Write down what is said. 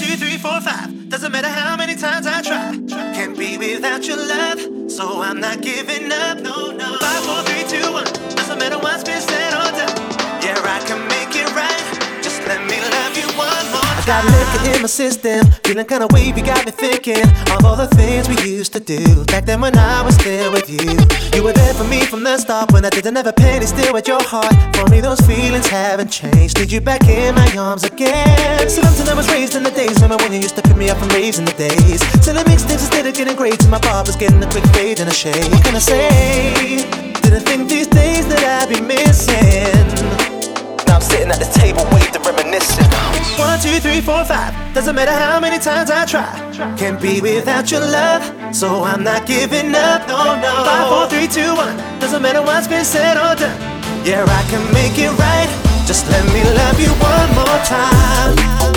2, 3, 4, 5. Doesn't matter how many times I try. Can't be without your love, so I'm not giving up. No, no. 5, 4, 3, 2, 1. Doesn't matter what's been said or done. Yeah, I can make it right. Just let me love you one more time. I got liquor in my system, feeling kinda wavy, got me thinking of all the things we used to do back then when I was still with you. You were there for me from the start when I didn't have a penny still at your heart. For me those feelings haven't changed. Need you back in my arms again. Something I was raised in the days. Remember when you used to pick me up from raves in the days. Selling mixtapes instead of getting grades, and my barber's getting a quick fade and a shade. What can I say? Didn't think these days that I'd be missing. Now I'm sitting at the table waved and reminiscing. 1, 2, 3, 4, 5. Doesn't matter how many times I try. Can't be without your love, so I'm not giving up. No, no. 5, 4, 3, 2, 1. Doesn't matter what's been said or done. Yeah, I can make it right. Just let me love you one more time.